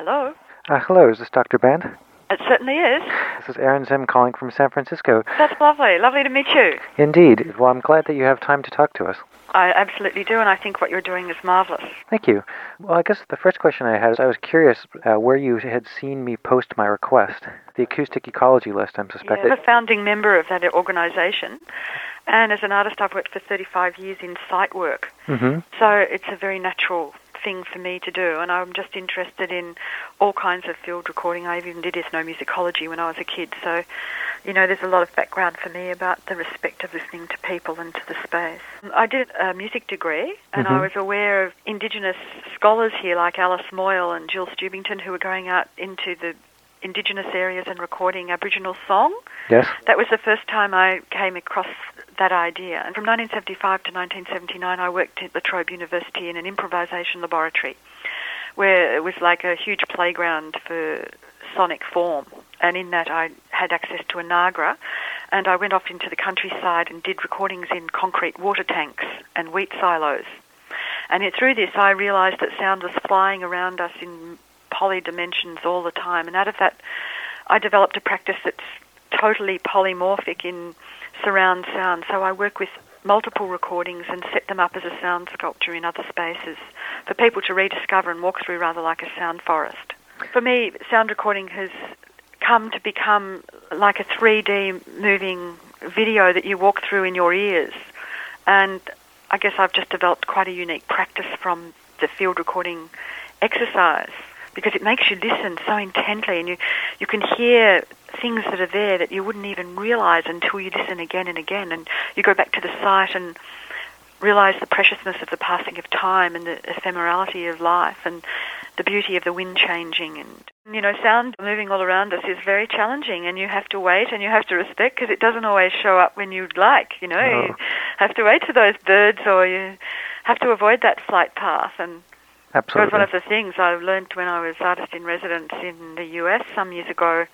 Hello. Hello, is this Dr. Band? It certainly is. This is Aaron Zim calling from San Francisco. That's lovely. Lovely to meet you. Indeed. Well, I'm glad that you have time to talk to us. I absolutely do, and I think what you're doing is marvelous. Thank you. Well, I guess the first question I had is I was curious where you had seen me post my request. The Acoustic Ecology List, I'm suspecting. I'm a founding member of that organization, and as an artist I've worked for 35 years in site work. Mm-hmm. So it's a very natural thing for me to do, and I'm just interested in all kinds of field recording. I even did ethnomusicology when I was a kid, so there's a lot of background for me about the respect of listening to people and to the space. I did a music degree, and I was aware of Indigenous scholars here like Alice Moyle and Jill Stubington who were going out into the Indigenous areas and recording Aboriginal song. Yes. That was the first time I came across that idea. And from 1975 to 1979, I worked at La Trobe University in an improvisation laboratory where it was like a huge playground for sonic form. And in that I had access to a Nagra, and I went off into the countryside and did recordings in concrete water tanks and wheat silos. And through this I realised that sound was flying around us in polydimensions all the time. And out of that I developed a practice that's totally polymorphic in surround sound. So I work with multiple recordings and set them up as a sound sculpture in other spaces for people to rediscover and walk through, rather like a sound forest. For me, sound recording has come to become like a 3D moving video that you walk through in your ears. And I guess I've just developed quite a unique practice from the field recording exercise, because it makes you listen so intently, and you can hear things that are there that you wouldn't even realise until you listen again and again, and you go back to the site and realise the preciousness of the passing of time and the ephemerality of life and the beauty of the wind changing. And sound moving all around us is very challenging, and you have to wait and you have to respect, because it doesn't always show up when you'd like. You have to wait for those birds, or you have to avoid that flight path. And absolutely. It was one of the things I learned when I was artist in residence in the US some years ago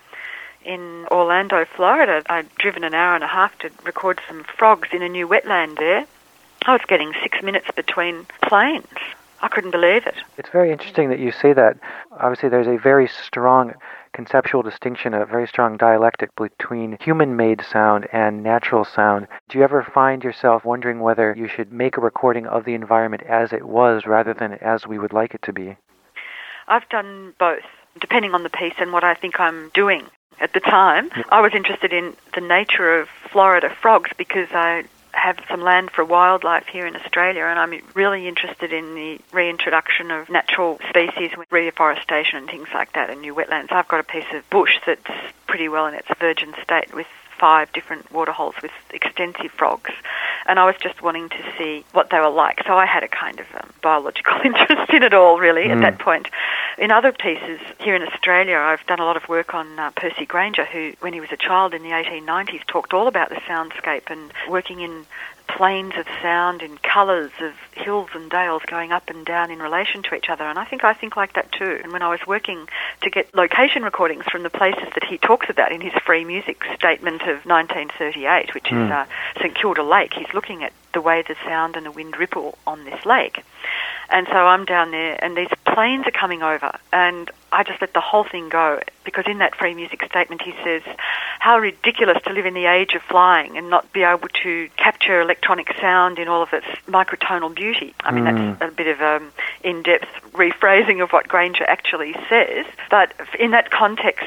in Orlando, Florida. I'd driven an hour and a half to record some frogs in a new wetland there. I was getting 6 minutes between planes. I couldn't believe it. It's very interesting that you say that. Obviously, there's a very strong conceptual distinction, a very strong dialectic between human-made sound and natural sound. Do you ever find yourself wondering whether you should make a recording of the environment as it was rather than as we would like it to be? I've done both, depending on the piece and what I think I'm doing. At the time, I was interested in the nature of Florida frogs because I have some land for wildlife here in Australia, and I'm really interested in the reintroduction of natural species with reforestation and things like that and new wetlands. I've got a piece of bush that's pretty well in its virgin state with 5 different waterholes with extensive frogs, and I was just wanting to see what they were like. So I had a kind of biological interest in it all, really, at that point. In other pieces here in Australia, I've done a lot of work on Percy Granger, who, when he was a child in the 1890s, talked all about the soundscape and working in planes of sound in colours of hills and dales going up and down in relation to each other. And I think like that too. And when I was working to get location recordings from the places that he talks about in his free music statement of 1938, which is St Kilda Lake, he's looking at the way the sound and the wind ripple on this lake. And so I'm down there, and these planes are coming over, and I just let the whole thing go, because in that free music statement he says, how ridiculous to live in the age of flying and not be able to capture electronic sound in all of its microtonal beauty. I mean, that's a bit of in-depth rephrasing of what Granger actually says. But in that context,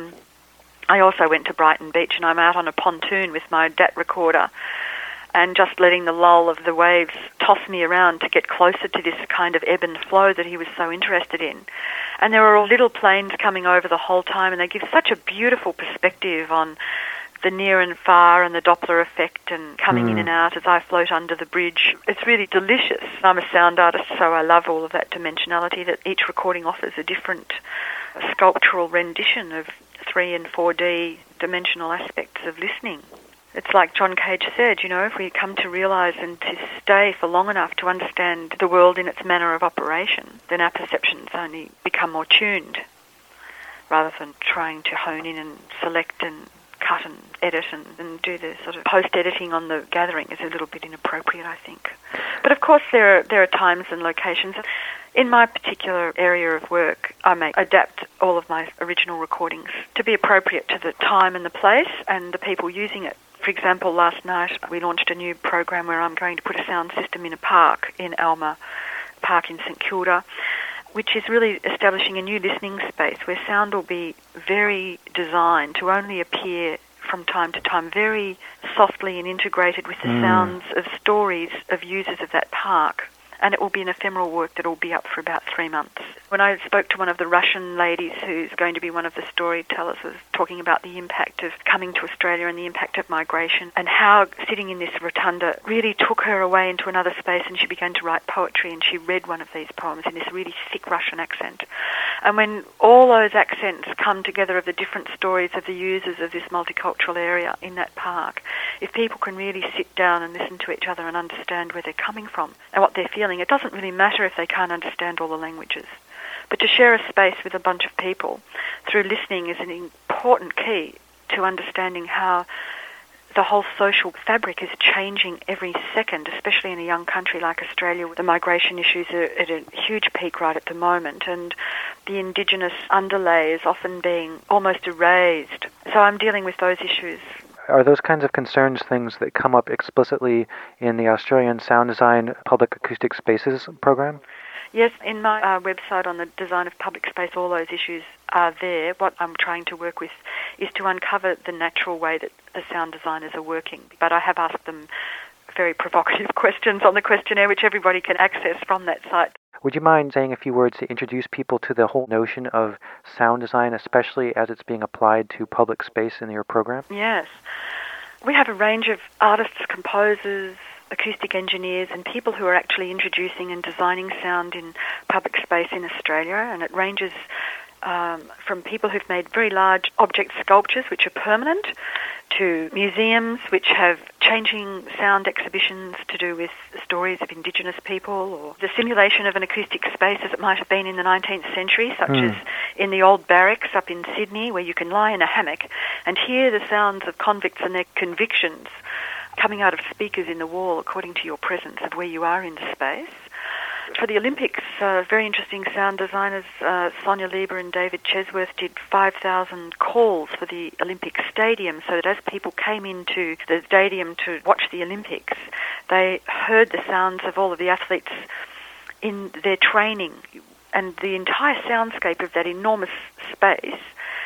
I also went to Brighton Beach, and I'm out on a pontoon with my DAT recorder, and just letting the lull of the waves toss me around to get closer to this kind of ebb and flow that he was so interested in. And there were little planes coming over the whole time, and they give such a beautiful perspective on the near and far and the Doppler effect and coming in and out as I float under the bridge. It's really delicious. I'm a sound artist, so I love all of that dimensionality that each recording offers, a different sculptural rendition of 3 and 4D dimensional aspects of listening. It's like John Cage said, if we come to realise and to stay for long enough to understand the world in its manner of operation, then our perceptions only become more tuned, rather than trying to hone in and select and cut and edit and do the sort of post-editing on the gathering is a little bit inappropriate, I think. But of course there are times and locations. In my particular area of work, I may adapt all of my original recordings to be appropriate to the time and the place and the people using it. For example, last night we launched a new program where I'm going to put a sound system in a park in Alma Park in St Kilda, which is really establishing a new listening space where sound will be very designed to only appear from time to time, very softly and integrated with the sounds of stories of users of that park. And it will be an ephemeral work that will be up for about 3 months. When I spoke to one of the Russian ladies who's going to be one of the storytellers, was talking about the impact of coming to Australia and the impact of migration and how sitting in this rotunda really took her away into another space, and she began to write poetry, and she read one of these poems in this really thick Russian accent. And when all those accents come together of the different stories of the users of this multicultural area in that park, if people can really sit down and listen to each other and understand where they're coming from and what they're feeling, it doesn't really matter if they can't understand all the languages. But to share a space with a bunch of people through listening is an important key to understanding how the whole social fabric is changing every second, especially in a young country like Australia. The migration issues are at a huge peak right at the moment, and the Indigenous underlay is often being almost erased. So I'm dealing with those issues. Are those kinds of concerns things that come up explicitly in the Australian Sound Design Public Acoustic Spaces program? Yes, in my website on the design of public space, all those issues are there. What I'm trying to work with is to uncover the natural way that the sound designers are working. But I have asked them very provocative questions on the questionnaire, which everybody can access from that site. Would you mind saying a few words to introduce people to the whole notion of sound design, especially as it's being applied to public space in your program? Yes. We have a range of artists, composers, acoustic engineers and people who are actually introducing and designing sound in public space in Australia, and it ranges from people who've made very large object sculptures which are permanent to museums which have changing sound exhibitions to do with stories of Indigenous people, or the simulation of an acoustic space as it might have been in the 19th century, such as in the old barracks up in Sydney, where you can lie in a hammock and hear the sounds of convicts and their convictions coming out of speakers in the wall according to your presence of where you are in the space. For the Olympics, very interesting sound designers, Sonia Lieber and David Chesworth, did 5,000 calls for the Olympic Stadium, so that as people came into the stadium to watch the Olympics, they heard the sounds of all of the athletes in their training, and the entire soundscape of that enormous space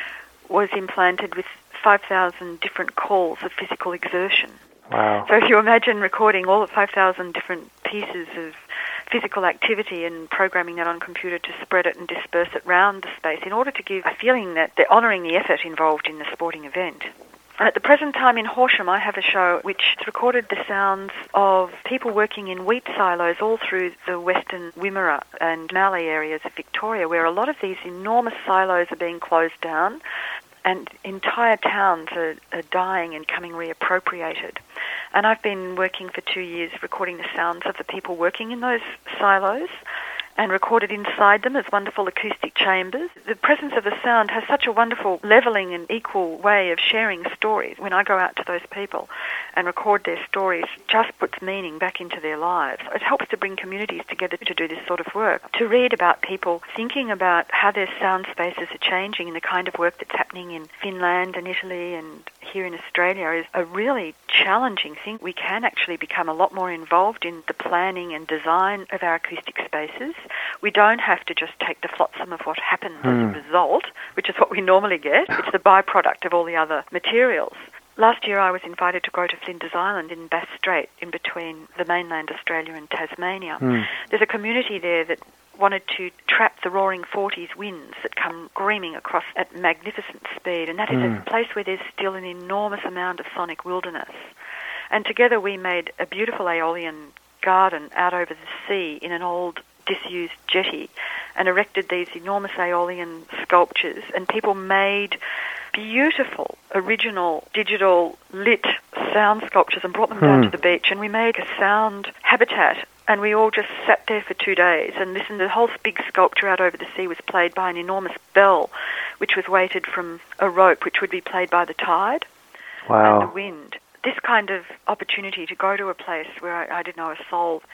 was implanted with 5,000 different calls of physical exertion. Wow. So if you imagine recording all of 5,000 different pieces of physical activity and programming that on computer to spread it and disperse it around the space in order to give a feeling that they're honouring the effort involved in the sporting event. And at the present time in Horsham, I have a show which recorded the sounds of people working in wheat silos all through the western Wimmera and Mallee areas of Victoria, where a lot of these enormous silos are being closed down and entire towns are dying and coming reappropriated. And I've been working for 2 years recording the sounds of the people working in those silos and recorded inside them as wonderful acoustic chambers. The presence of the sound has such a wonderful levelling and equal way of sharing stories. When I go out to those people and record their stories, it just puts meaning back into their lives. It helps to bring communities together to do this sort of work. To read about people thinking about how their sound spaces are changing and the kind of work that's happening in Finland and Italy and here in Australia is a really challenging thing. We can actually become a lot more involved in the planning and design of our acoustic spaces. We don't have to just take the flotsam of what happened as a result, which is what we normally get. It's the byproduct of all the other materials. Last year I was invited to go to Flinders Island in Bass Strait, in between the mainland Australia and Tasmania. There's a community there that wanted to trap the roaring 40s winds that come screaming across at magnificent speed, and that is a place where there's still an enormous amount of sonic wilderness. And together we made a beautiful aeolian garden out over the sea in an old disused jetty and erected these enormous aeolian sculptures, and people made beautiful, original, digital, lit sound sculptures and brought them down to the beach, and we made a sound habitat, and we all just sat there for 2 days and listened. The whole big sculpture out over the sea was played by an enormous bell, which was weighted from a rope, which would be played by the tide and the wind. This kind of opportunity to go to a place where I didn't know a soul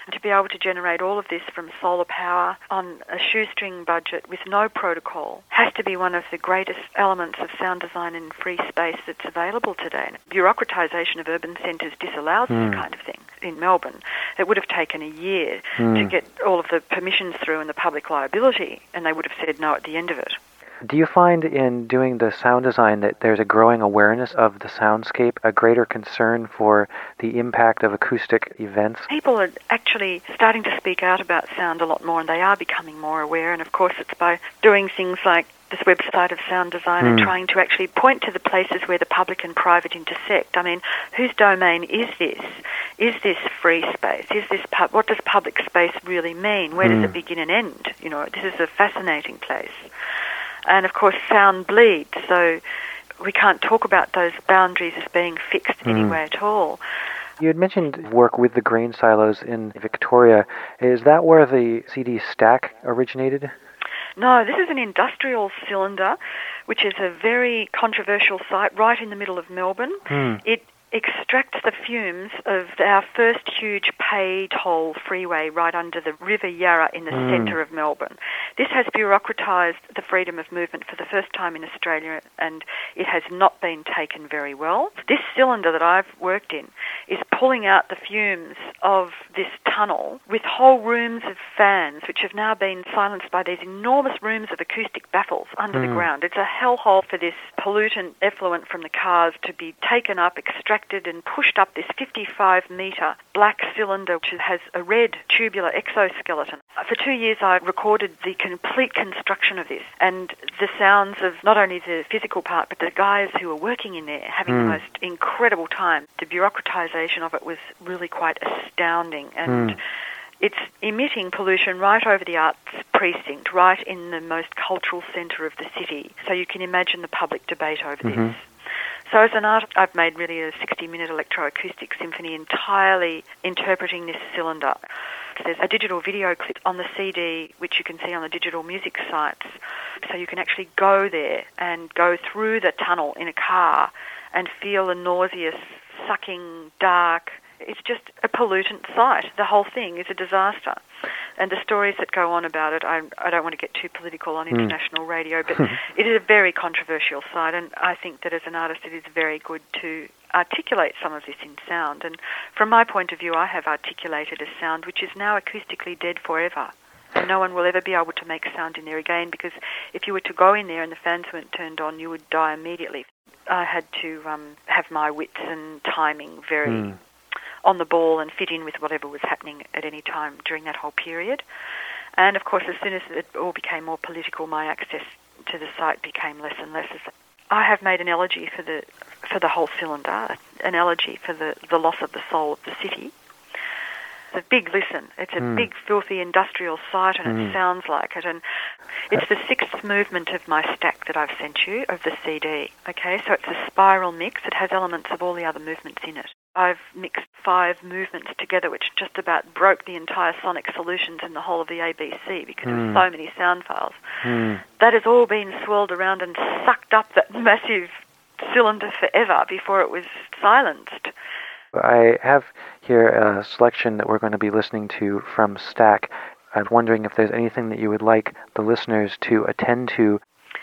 And to be able to generate all of this from solar power on a shoestring budget with no protocol has to be one of the greatest elements of sound design in free space that's available today. Bureaucratisation of urban centres disallows this kind of thing. In Melbourne, it would have taken a year to get all of the permissions through and the public liability, and they would have said no at the end of it. Do you find in doing the sound design that there's a growing awareness of the soundscape, a greater concern for the impact of acoustic events? People are actually starting to speak out about sound a lot more, and they are becoming more aware, and of course it's by doing things like this website of sound design and trying to actually point to the places where the public and private intersect. I mean, whose domain is this? Is this free space? Is this what does public space really mean? Where does it begin and end? You know, this is a fascinating place. And of course, sound bleeds, so we can't talk about those boundaries as being fixed anywhere at all. You had mentioned work with the grain silos in Victoria. Is that where the CD Stack originated? No, this is an industrial cylinder, which is a very controversial site right in the middle of Melbourne. It extracts the fumes of our first huge pay toll freeway right under the River Yarra in the centre of Melbourne. This has bureaucratised the freedom of movement for the first time in Australia, and it has not been taken very well. This cylinder that I've worked in is pulling out the fumes of this tunnel with whole rooms of fans, which have now been silenced by these enormous rooms of acoustic baffles under the ground. It's a hellhole for this pollutant effluent from the cars to be taken up, extracted and pushed up this 55-metre black cylinder which has a red tubular exoskeleton. For 2 years I recorded the complete construction of this and the sounds of not only the physical part but the guys who were working in there having the most incredible time. The bureaucratisation of it was really quite astounding, and it's emitting pollution right over the arts precinct, right in the most cultural centre of the city. So you can imagine the public debate over this. So as an artist, I've made really a 60-minute electroacoustic symphony entirely interpreting this cylinder. There's a digital video clip on the CD, which you can see on the digital music sites. So you can actually go there and go through the tunnel in a car and feel the nauseous, sucking, dark. It's just a pollutant site. The whole thing is a disaster. And the stories that go on about it, I don't want to get too political on international radio, but it is a very controversial site, and I think that as an artist it is very good to articulate some of this in sound. And from my point of view, I have articulated a sound which is now acoustically dead forever. And no one will ever be able to make sound in there again, because if you were to go in there and the fans weren't turned on, you would die immediately. I had to have my wits and timing very on the ball and fit in with whatever was happening at any time during that whole period. And of course, as soon as it all became more political, my access to the site became less and less. I have made an elegy for the whole cylinder, an elegy for the loss of the soul of the city. It's a big listen. It's a big, filthy industrial site, and it sounds like it. And it's the sixth movement of my stack that I've sent you, of the CD. Okay, so it's a spiral mix. It has elements of all the other movements in it. I've mixed 5 movements together, which just about broke the entire sonic solutions in the whole of the ABC because there were so many sound files. That has all been swirled around and sucked up that massive cylinder forever before it was silenced. I have here a selection that we're going to be listening to from Stack. I'm wondering if there's anything that you would like the listeners to attend to.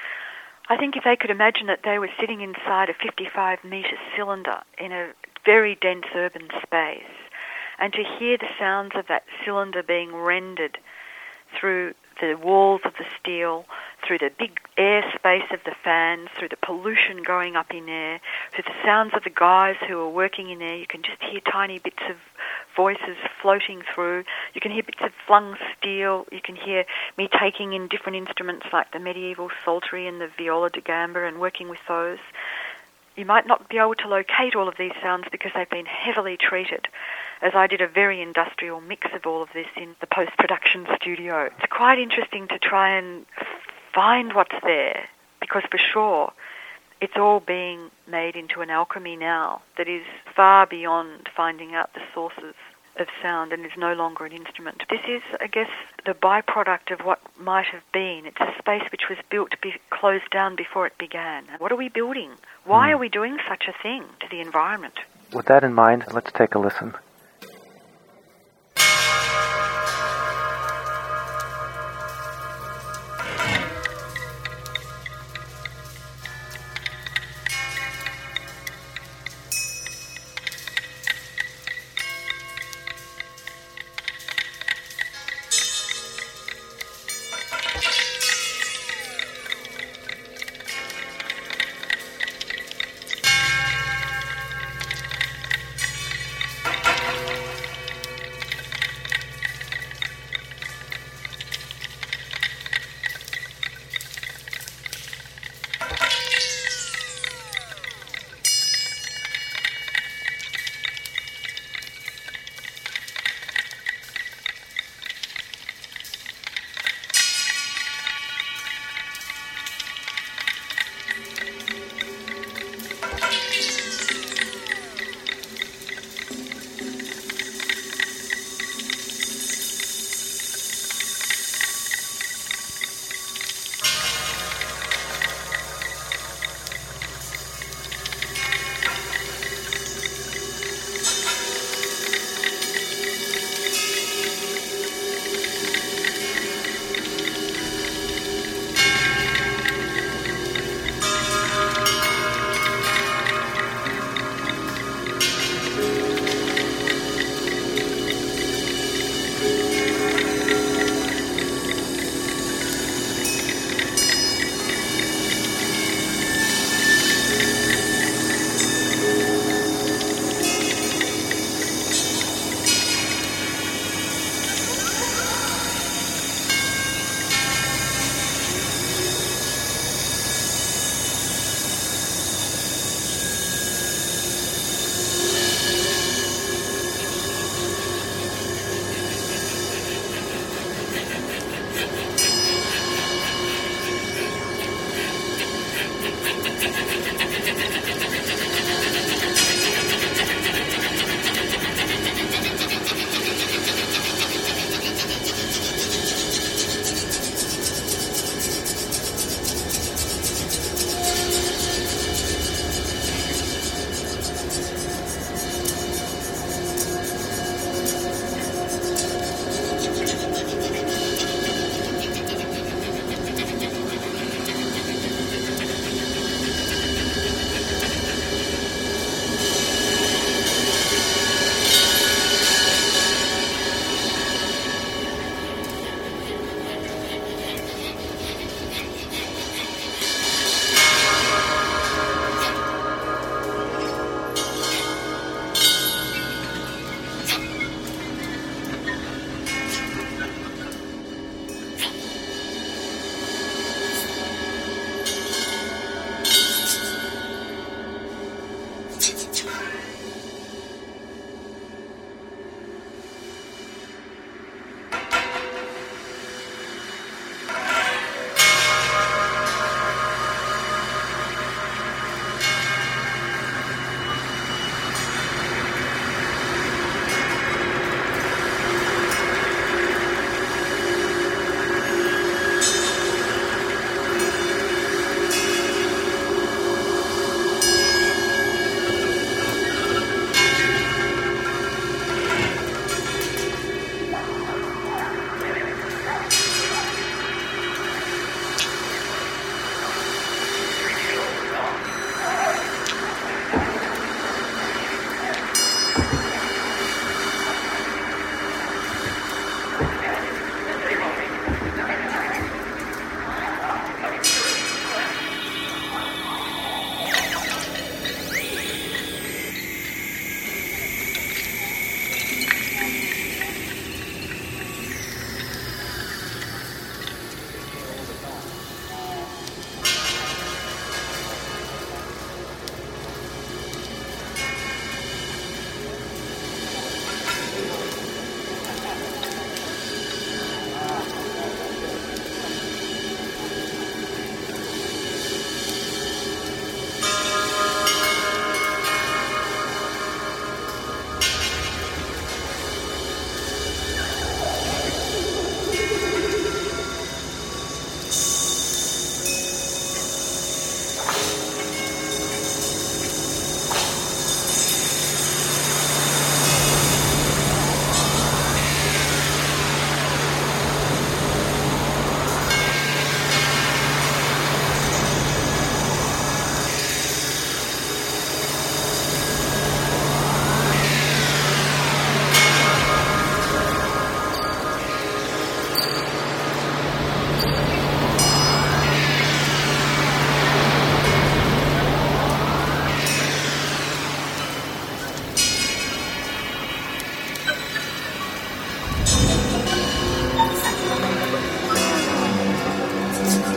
I think if they could imagine that they were sitting inside a 55-metre cylinder in a very dense urban space, and to hear the sounds of that cylinder being rendered through the walls of the steel, through the big air space of the fans, through the pollution going up in there, through the sounds of the guys who are working in there. You can just hear tiny bits of voices floating through. You can hear bits of flung steel. You can hear me taking in different instruments like the medieval psaltery and the viola da gamba and working with those. You might not be able to locate all of these sounds because they've been heavily treated, as I did a very industrial mix of all of this in the post-production studio. It's quite interesting to try and find what's there, because for sure it's all being made into an alchemy now that is far beyond finding out the sources of sound and is no longer an instrument. This is, I guess, the byproduct of what might have been. It's a space which was built to be closed down before it began. What are we building? Why are we doing such a thing to the environment? With that in mind, let's take a listen.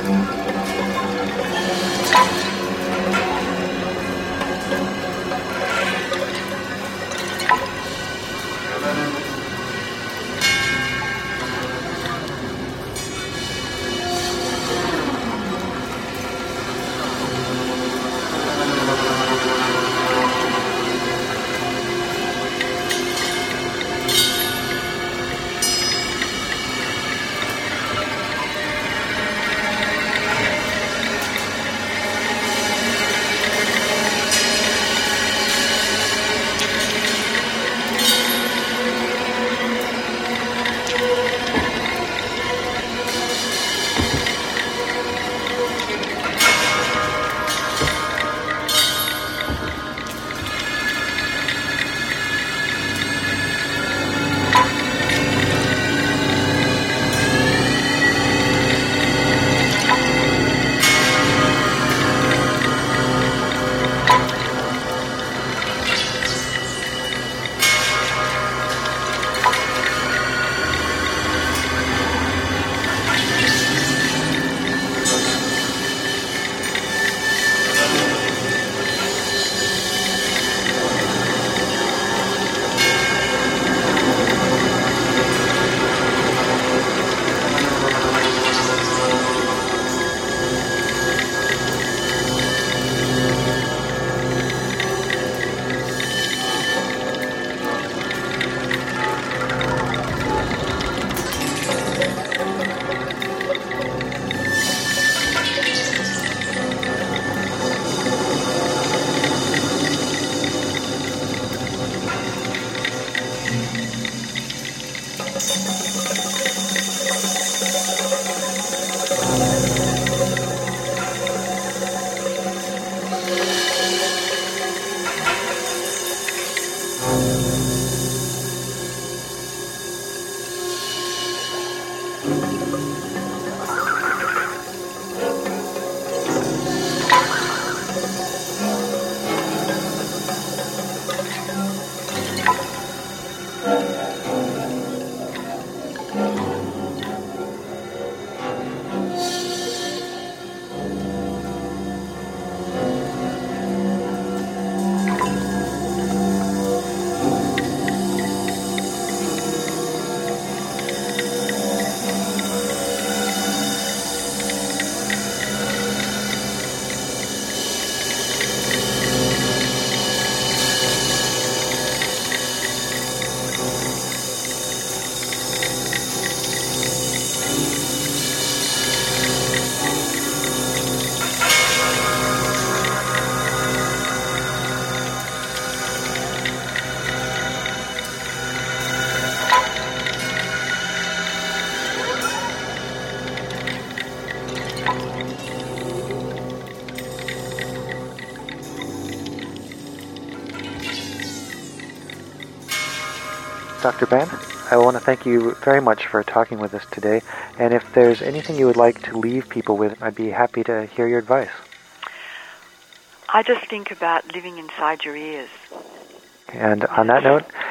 Dr. Ben, I want to thank you very much for talking with us today. And if there's anything you would like to leave people with, I'd be happy to hear your advice. I just think about living inside your ears. And on that note,